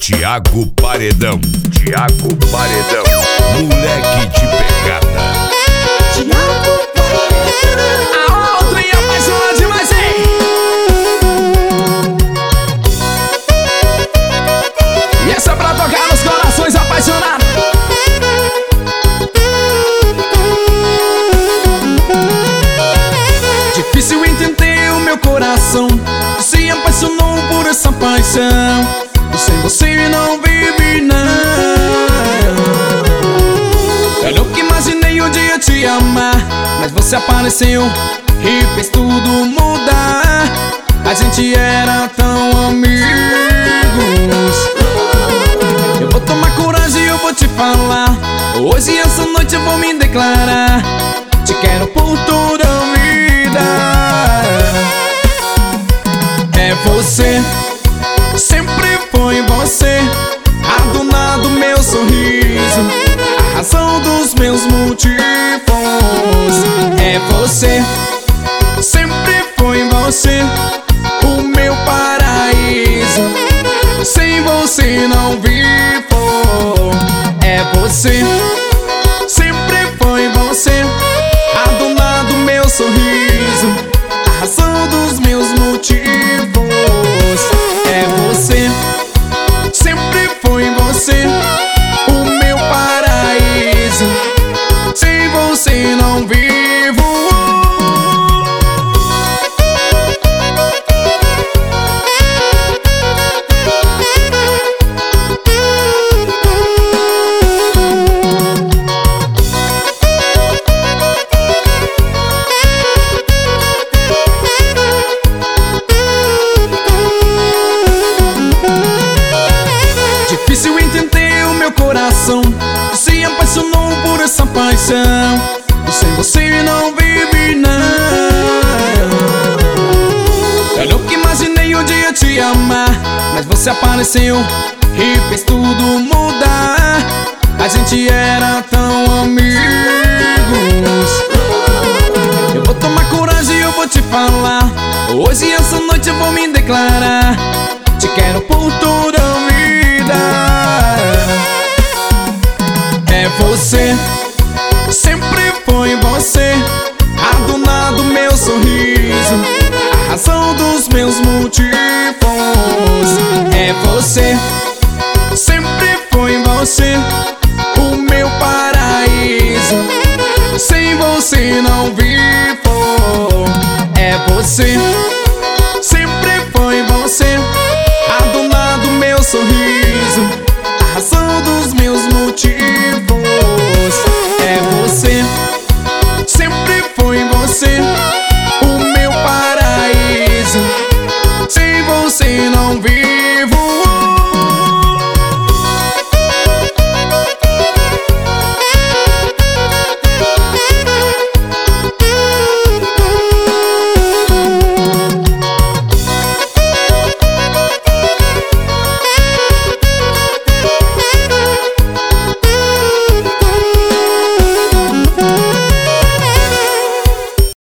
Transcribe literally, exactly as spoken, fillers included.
Thiago Paredão, Thiago Paredão, moleque de pegada. Thiago Paredão. A outra e apaixonada demais, hein? E essa é pra tocar nos corações apaixonados. Difícil entender o meu coração, que se apaixonou por essa paixão. E sem você não vive, não. Eu nunca imaginei um dia te amar, mas você apareceu e fez tudo mudar. A gente era tão amigos. Eu vou tomar coragem e eu vou te falar. Hoje essa noite eu vou me declarar. Te quero por toda a vida. É você, sempre foi você, a dona do meu sorriso, a razão dos meus motivos. É você, sempre foi você, o meu paraíso. Sem você não vivo. É você, sempre foi você, a dona do meu sorriso, a razão dos meus motivos. É você, sempre foi você, o meu paraíso. Sem você não vivo. Difícil entender o meu coração, que se apaixonou por essa paixão. E sem você não vive, não. Eu nunca imaginei um dia te amar, mas você apareceu e fez tudo mudar. A gente era tão amigos. Eu vou tomar coragem e eu vou te falar. Hoje essa noite eu vou me declarar. Te quero por toda a vida. É você, sempre foi você, a dona do meu sorriso, a razão dos meus motivos. É você, sempre foi você, o meu paraíso. Sem você não vivo. É você, sempre foi você, a dona do meu sorriso, a razão dos meus motivos.